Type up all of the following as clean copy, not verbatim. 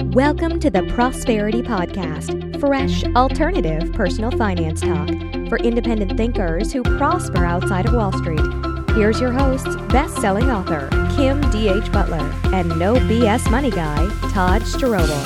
Welcome to the Prosperity Podcast, fresh, alternative personal finance talk for independent thinkers who prosper outside of Wall Street. Here's your hosts, best-selling author Kim D.H. Butler and no BS money guy, Todd Strobel.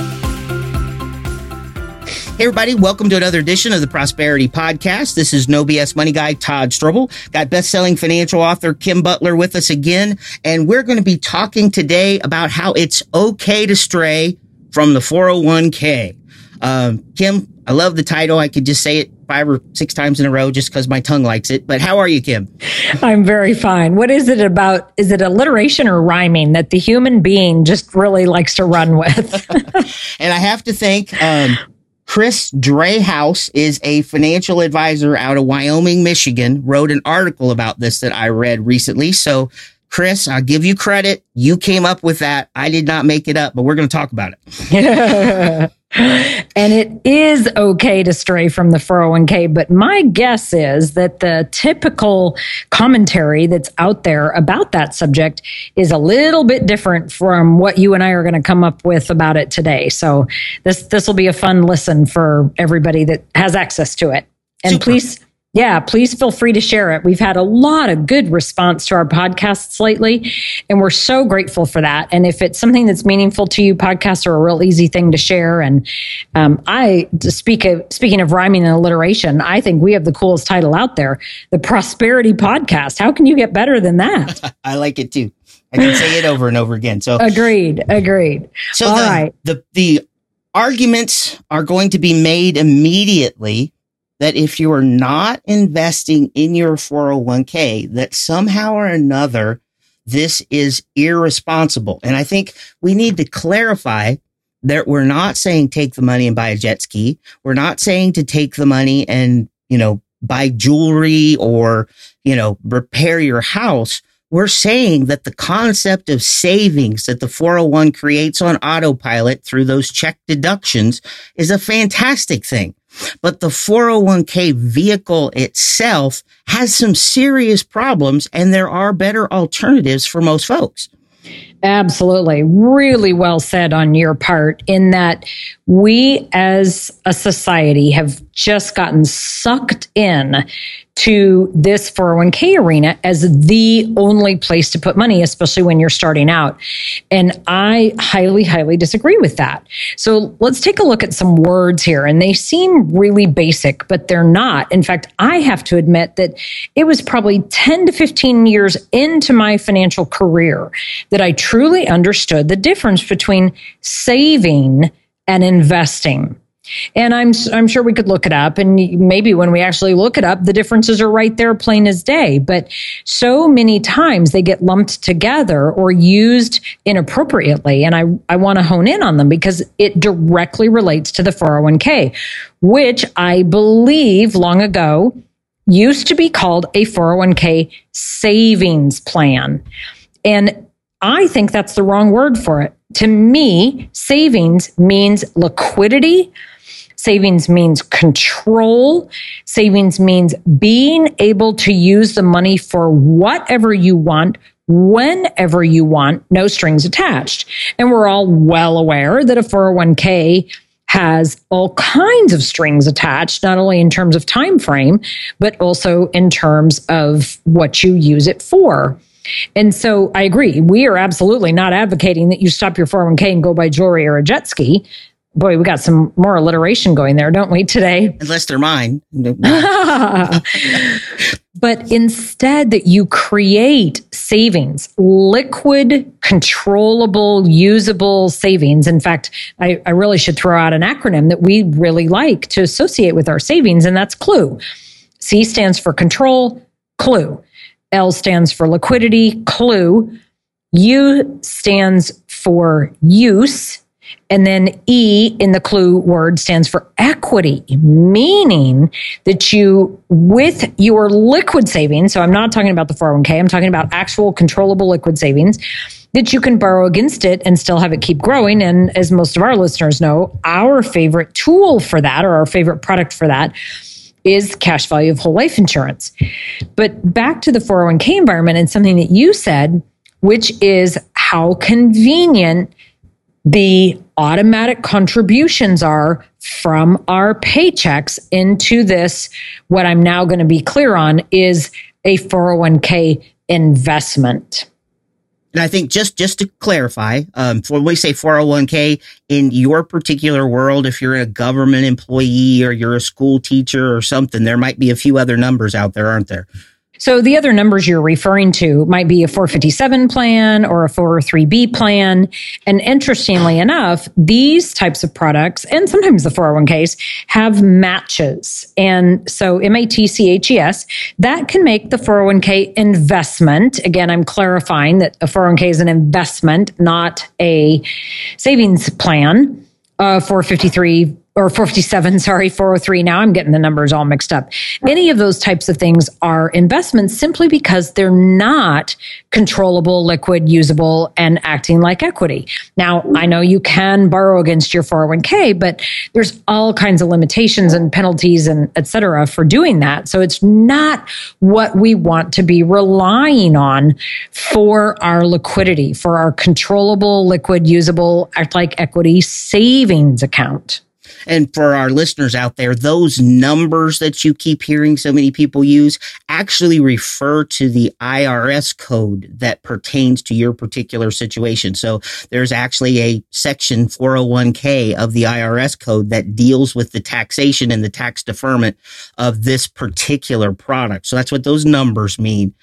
Hey everybody, welcome to another edition of the Prosperity Podcast. This is No BS Money Guy, Todd Strobel. Got best-selling financial author Kim Butler with us again, and we're going to be talking today about how it's okay to stray from the 401k. Kim, I love the title. I could just say it 5 or 6 times in a row just because my tongue likes it. But how are you, Kim? I'm very fine. What is it about? Is it alliteration or rhyming that the human being just really likes to run with? And I have to thank Chris Drayhouse is a financial advisor out of Wyoming, Michigan, wrote an article about this that I read recently. So, Chris, I'll give you credit. You came up with that. I did not make it up, but we're going to talk about it. And it is okay to stray from the 401k, but my guess is that the typical commentary that's out there about that subject is a little bit different from what you and I are going to come up with about it today. So this will be a fun listen for everybody that has access to it. And Super. Please feel free to share it. We've had a lot of good response to our podcasts lately, and we're so grateful for that. And if it's something that's meaningful to you, podcasts are a real easy thing to share. And speaking of rhyming and alliteration, I think we have the coolest title out there, the Prosperity Podcast. How can you get better than that? I like it too. I can say it over and over again. So Agreed. So all right. The arguments are going to be made immediately that if you are not investing in your 401k, that somehow or another, this is irresponsible. And I think we need to clarify that we're not saying take the money and buy a jet ski. We're not saying to take the money and, buy jewelry or, repair your house. We're saying that the concept of savings that the 401 creates on autopilot through those check deductions is a fantastic thing. But the 401k vehicle itself has some serious problems, and there are better alternatives for most folks. Absolutely. Really well said on your part, in that we as a society have just gotten sucked in to this 401k arena as the only place to put money, especially when you're starting out. And I highly, highly disagree with that. So let's take a look at some words here. And they seem really basic, but they're not. In fact, I have to admit that it was probably 10 to 15 years into my financial career that I truly understood the difference between saving and investing. And I'm sure we could look it up, and maybe when we actually look it up, the differences are right there, plain as day. But so many times they get lumped together or used inappropriately. And I want to hone in on them because it directly relates to the 401k, which I believe long ago used to be called a 401k savings plan. And I think that's the wrong word for it. To me, savings means liquidity. Savings means control. Savings means being able to use the money for whatever you want, whenever you want, no strings attached. And we're all well aware that a 401k has all kinds of strings attached, not only in terms of time frame, but also in terms of what you use it for. And so I agree. We are absolutely not advocating that you stop your 401k and go buy jewelry or a jet ski. Boy, we got some more alliteration going there, don't we, today? Unless they're mine. But instead that you create savings, liquid, controllable, usable savings. In fact, I really should throw out an acronym that we really like to associate with our savings, and that's CLUE. C stands for control, CLUE. L stands for liquidity, CLUE. U stands for use. And then E in the CLUE word stands for equity, meaning that you, with your liquid savings, so I'm not talking about the 401k, I'm talking about actual controllable liquid savings, that you can borrow against it and still have it keep growing. And as most of our listeners know, our favorite tool for that, or our favorite product for that, is cash value of whole life insurance. But back to the 401k environment and something that you said, which is how convenient the automatic contributions are from our paychecks into this. What I'm now going to be clear on is a 401k investment. And I think just to clarify, when we say 401k in your particular world, if you're a government employee or you're a school teacher or something, there might be a few other numbers out there, aren't there? So the other numbers you're referring to might be a 457 plan or a 403b plan. And interestingly enough, these types of products, and sometimes the 401ks, have matches. And so MATCHES, that can make the 401k investment. Again, I'm clarifying that a 401k is an investment, not a savings plan. 453 or 457, 403. Now I'm getting the numbers all mixed up. Any of those types of things are investments simply because they're not controllable, liquid, usable, and acting like equity. Now, I know you can borrow against your 401k, but there's all kinds of limitations and penalties and et cetera for doing that. So it's not what we want to be relying on for our liquidity, for our controllable, liquid, usable, act like equity savings account. And for our listeners out there, those numbers that you keep hearing so many people use actually refer to the IRS code that pertains to your particular situation. So there's actually a section 401k of the IRS code that deals with the taxation and the tax deferment of this particular product. So that's what those numbers mean.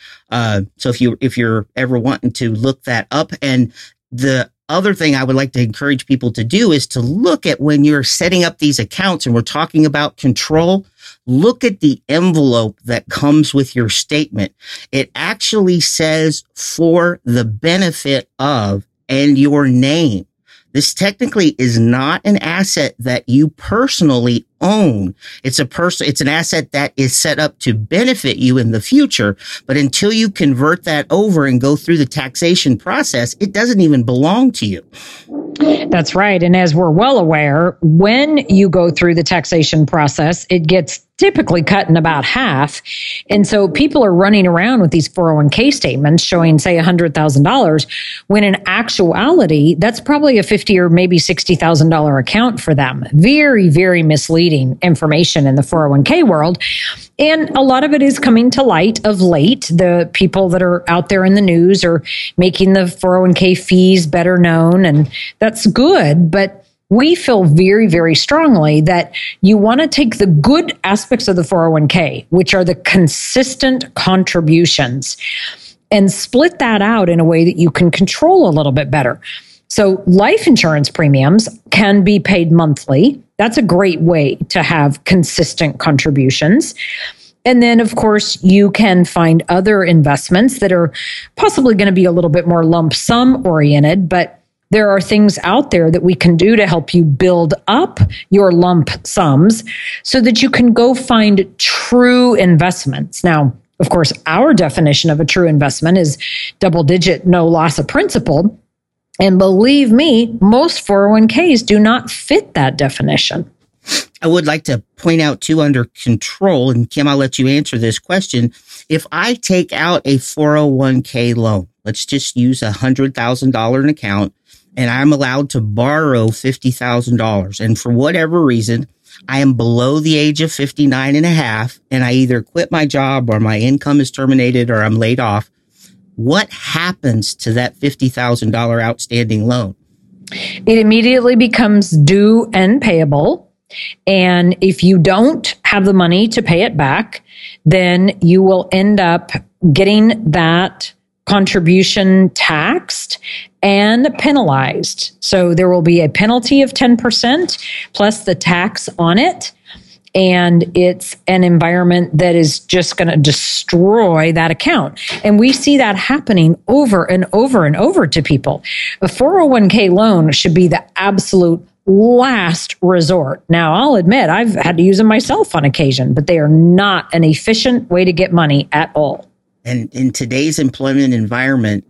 So if you're ever wanting to look that up, and the other thing I would like to encourage people to do is to look at when you're setting up these accounts and we're talking about control, look at the envelope that comes with your statement. It actually says for the benefit of and your name. This technically is not an asset that you personally own. It's an asset that is set up to benefit you in the future. But until you convert that over and go through the taxation process, it doesn't even belong to you. That's right. And as we're well aware, when you go through the taxation process, it gets typically cut in about half. And so people are running around with these 401k statements showing, say, $100,000, when in actuality, that's probably a $50,000 or maybe $60,000 account for them. Very, very misleading information in the 401k world. And a lot of it is coming to light of late. The people that are out there in the news are making the 401k fees better known, and that's good. But we feel very, very strongly that you want to take the good aspects of the 401k, which are the consistent contributions, and split that out in a way that you can control a little bit better. So life insurance premiums can be paid monthly. That's a great way to have consistent contributions. And then, of course, you can find other investments that are possibly going to be a little bit more lump sum oriented, but there are things out there that we can do to help you build up your lump sums so that you can go find true investments. Now, of course, our definition of a true investment is double digit, no loss of principal. And believe me, most 401ks do not fit that definition. I would like to point out too, under control, and Kim, I'll let you answer this question. If I take out a 401k loan, let's just use $100,000 an account, and I'm allowed to borrow $50,000. And for whatever reason, I am below the age of 59 and a half, and I either quit my job or my income is terminated or I'm laid off. What happens to that $50,000 outstanding loan? It immediately becomes due and payable. And if you don't have the money to pay it back, then you will end up getting that contribution taxed and penalized. So there will be a penalty of 10% plus the tax on it. And it's an environment that is just going to destroy that account. And we see that happening over and over and over to people. A 401k loan should be the absolute last resort. Now, I'll admit I've had to use them myself on occasion, but they are not an efficient way to get money at all. And in today's employment environment,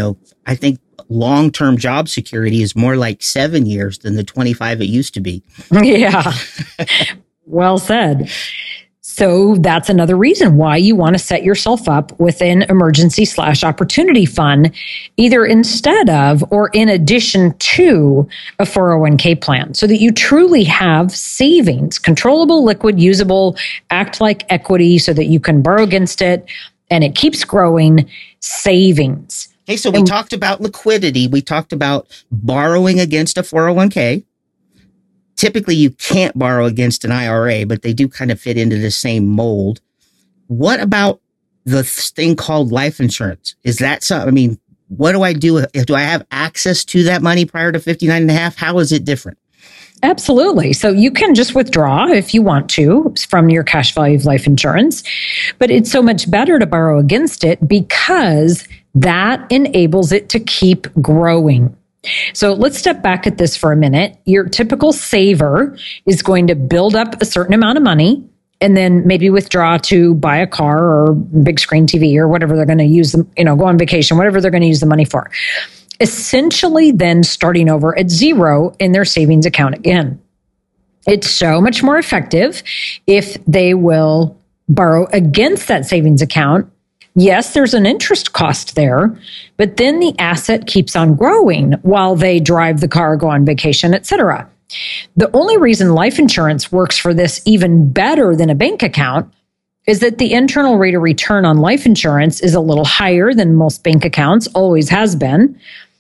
I think long-term job security is more like 7 years than the 25 it used to be. Yeah. Well said. So that's another reason why you want to set yourself up with an emergency/opportunity fund, either instead of or in addition to a 401k plan, so that you truly have savings, controllable, liquid, usable, act like equity so that you can borrow against it and it keeps growing savings. Okay, so we talked about liquidity. We talked about borrowing against a 401k. Typically, you can't borrow against an IRA, but they do kind of fit into the same mold. What about the thing called life insurance? Is that something? I mean, what do I do? Do I have access to that money prior to 59 and a half? How is it different? Absolutely. So you can just withdraw if you want to from your cash value of life insurance, but it's so much better to borrow against it because that enables it to keep growing. So let's step back at this for a minute. Your typical saver is going to build up a certain amount of money and then maybe withdraw to buy a car or big screen TV or whatever they're going to use them, go on vacation, whatever they're going to use the money for. Essentially then starting over at zero in their savings account again. It's so much more effective if they will borrow against that savings account. Yes, there's an interest cost there, but then the asset keeps on growing while they drive the car, go on vacation, etc. The only reason life insurance works for this even better than a bank account is that the internal rate of return on life insurance is a little higher than most bank accounts, always has been.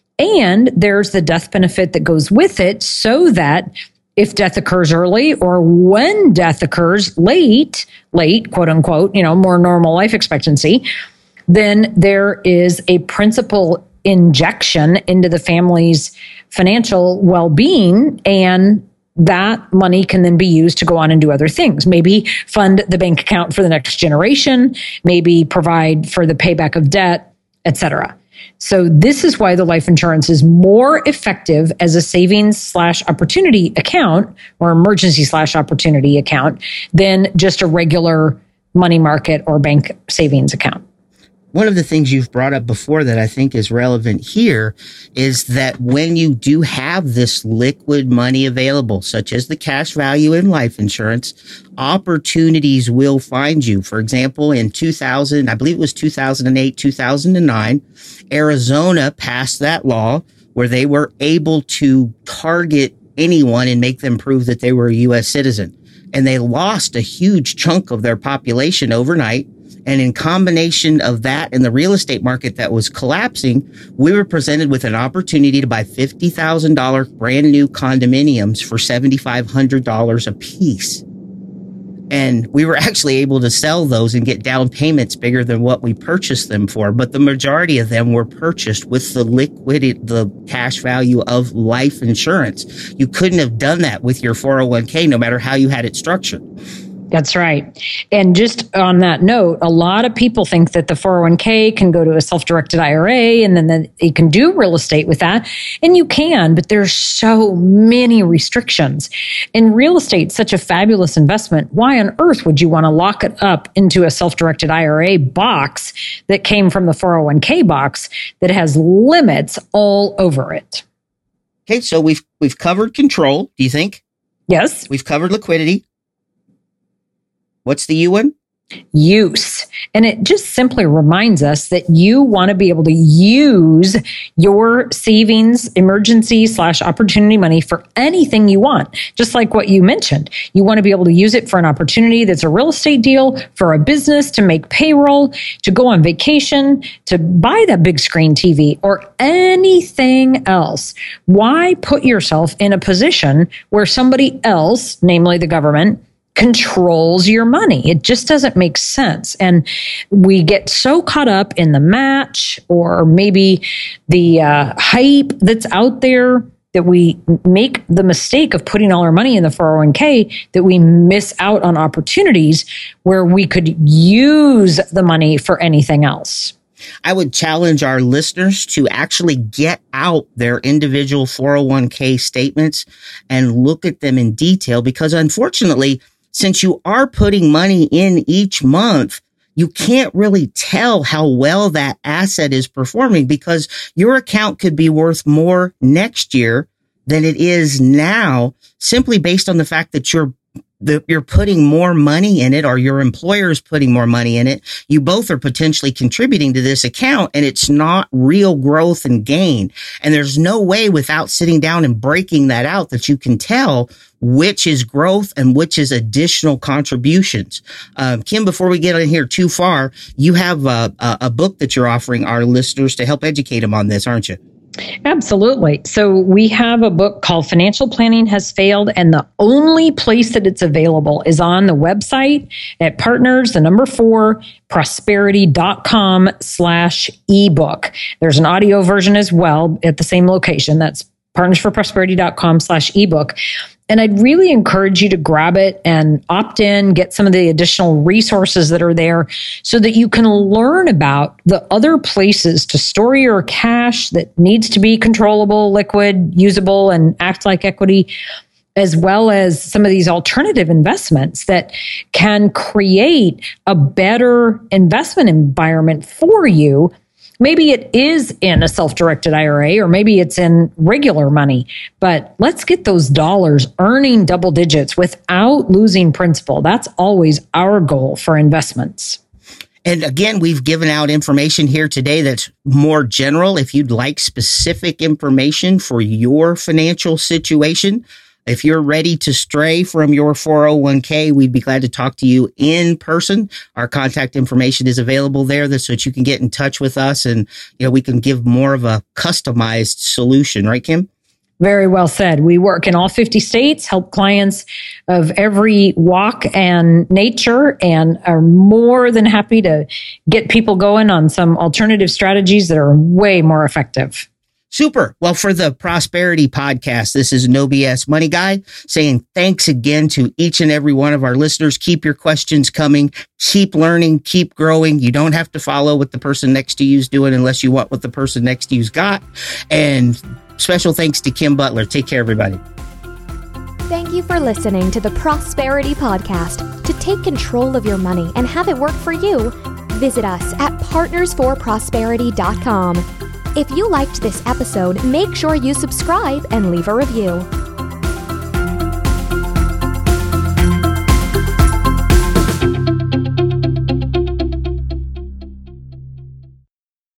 And there's the death benefit that goes with it so that if death occurs early or when death occurs late, quote unquote, more normal life expectancy, then there is a principal injection into the family's financial well-being, and that money can then be used to go on and do other things. Maybe fund the bank account for the next generation, maybe provide for the payback of debt, etc. So this is why the life insurance is more effective as a savings/opportunity account or emergency/opportunity account than just a regular money market or bank savings account. One of the things you've brought up before that I think is relevant here is that when you do have this liquid money available, such as the cash value in life insurance, opportunities will find you. For example, in 2000, I believe it was 2008, 2009, Arizona passed that law where they were able to target anyone and make them prove that they were a U.S. citizen. And they lost a huge chunk of their population overnight. And in combination of that and the real estate market that was collapsing, we were presented with an opportunity to buy $50,000 brand new condominiums for $7,500 a piece. And we were actually able to sell those and get down payments bigger than what we purchased them for. But the majority of them were purchased with the cash value of life insurance. You couldn't have done that with your 401k, no matter how you had it structured. That's right. And just on that note, a lot of people think that the 401k can go to a self-directed IRA and then that you can do real estate with that. And you can, but there's so many restrictions. And real estate's such a fabulous investment. Why on earth would you want to lock it up into a self-directed IRA box that came from the 401k box that has limits all over it? Okay, so we've covered control, do you think? Yes. We've covered liquidity. What's the U one? Use. And it just simply reminds us that you want to be able to use your savings, emergency/opportunity money for anything you want. Just like what you mentioned. You want to be able to use it for an opportunity that's a real estate deal, for a business, to make payroll, to go on vacation, to buy that big screen TV, or anything else. Why put yourself in a position where somebody else, namely the government, controls your money? It just doesn't make sense. And we get so caught up in the match or maybe the hype that's out there that we make the mistake of putting all our money in the 401k that we miss out on opportunities where we could use the money for anything else. I would challenge our listeners to actually get out their individual 401k statements and look at them in detail, because unfortunately, since you are putting money in each month, you can't really tell how well that asset is performing, because your account could be worth more next year than it is now, simply based on the fact that you're you're putting more money in it, or your employer is putting more money in it. You both are potentially contributing to this account, and it's not real growth and gain. And there's no way without sitting down and breaking that out that you can tell which is growth and which is additional contributions. Kim, before we get in here too far, you have a book that you're offering our listeners to help educate them on this, aren't you? Absolutely. So we have a book called Financial Planning Has Failed, and the only place that it's available is on the website at partnersforprosperity.com/ebook. There's an audio version as well at the same location. That's partnersforprosperity.com/ebook. And I'd really encourage you to grab it and opt in, get some of the additional resources that are there so that you can learn about the other places to store your cash that needs to be controllable, liquid, usable, and act like equity, as well as some of these alternative investments that can create a better investment environment for you. Maybe it is in a self-directed IRA, or maybe it's in regular money, but let's get those dollars earning double digits without losing principal. That's always our goal for investments. And again, we've given out information here today that's more general. If you'd like specific information for your financial situation, if you're ready to stray from your 401k, we'd be glad to talk to you in person. Our contact information is available there so that you can get in touch with us, and we can give more of a customized solution. Right, Kim? Very well said. We work in all 50 states, help clients of every walk and nature, and are more than happy to get people going on some alternative strategies that are way more effective. Super. Well, for the Prosperity Podcast, this is No BS Money Guy saying thanks again to each and every one of our listeners. Keep your questions coming. Keep learning. Keep growing. You don't have to follow what the person next to you is doing unless you want what the person next to you's got. And special thanks to Kim Butler. Take care, everybody. Thank you for listening to the Prosperity Podcast. To take control of your money and have it work for you, visit us at partnersforprosperity.com. If you liked this episode, make sure you subscribe and leave a review.